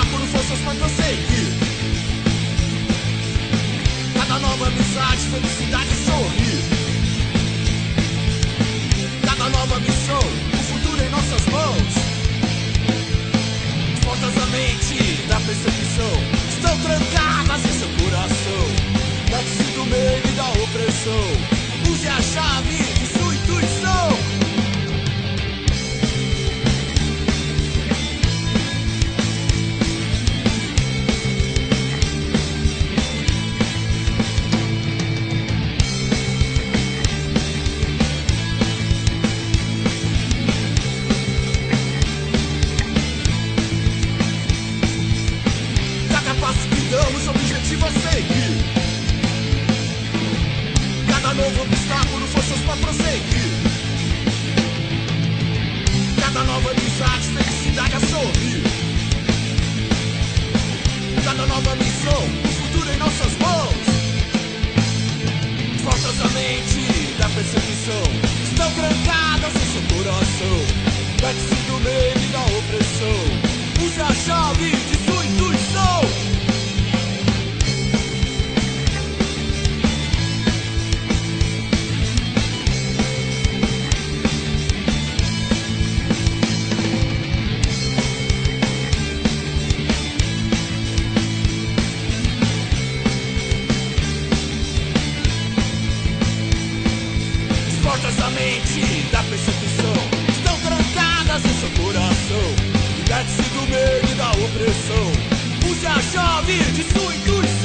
obstáculo, forças pra prosseguir. Cada nova amizade, felicidade e sorrir. Cada nova missão, o futuro em nossas mãos. As portas da mente, da percepção, estão trancadas em seu coração. Mete-se do medo e da opressão. Use a chave de sua intuição. Damos objetivo a seguir. Cada novo obstáculo, forças pra prosseguir. Cada nova amizade, felicidade a sorrir. Cada nova missão, o futuro em nossas mãos. As portas da mente e da percepção estão trancadas em seu coração. Mete-se do medo e da opressão. Use a chave de sua intuição. Portas da mente e da percepção estão trancadas em seu coração. Liberte-se do medo e da opressão. Use a chave de sua intuição.